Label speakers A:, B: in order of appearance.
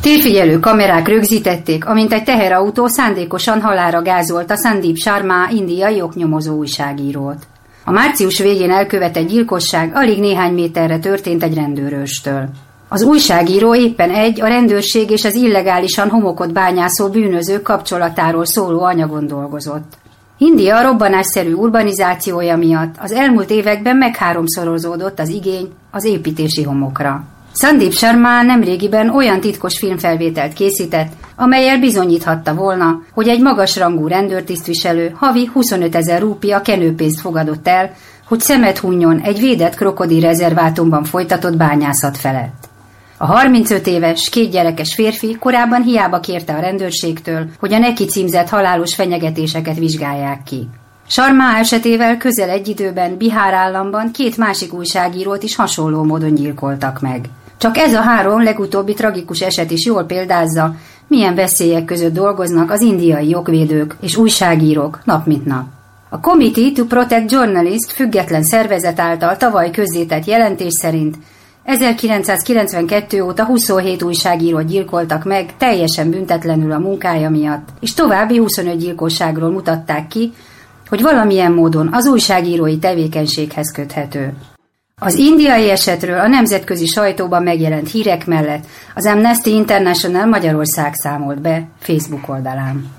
A: Térfigyelő kamerák rögzítették, amint egy teherautó szándékosan halálra gázolta Sandeep Sharma indiai oknyomozó újságírót. A március végén elkövetett gyilkosság alig néhány méterre történt egy rendőrőrstől. Az újságíró éppen a rendőrség és az illegálisan homokot bányászó bűnözők kapcsolatáról szóló anyagon dolgozott. India robbanásszerű urbanizációja miatt az elmúlt években megháromszorozódott az igény az építési homokra. Sandeep Sharma nemrégiben olyan titkos filmfelvételt készített, amellyel bizonyíthatta volna, hogy egy magasrangú rendőrtisztviselő havi 25 000 rúpia kenőpénzt fogadott el, hogy szemet hunyjon egy védett krokodil rezervátumban folytatott bányászat felett. A 35 éves, 2 gyerekes férfi korábban hiába kérte a rendőrségtől, hogy a neki címzett halálos fenyegetéseket vizsgálják ki. Sharma esetével közel egy időben Bihar államban 2 másik újságírót is hasonló módon gyilkoltak meg. Csak ez a 3 legutóbbi tragikus eset is jól példázza, milyen veszélyek között dolgoznak az indiai jogvédők és újságírók nap mint nap. A Committee to Protect Journalists független szervezet által tavaly közzétett jelentés szerint 1992 óta 27 újságírót gyilkoltak meg teljesen büntetlenül a munkája miatt, és további 25 gyilkosságról mutatták ki, hogy valamilyen módon az újságírói tevékenységhez köthető. Az indiai esetről a nemzetközi sajtóban megjelent hírek mellett az Amnesty International Magyarország számolt be Facebook oldalán.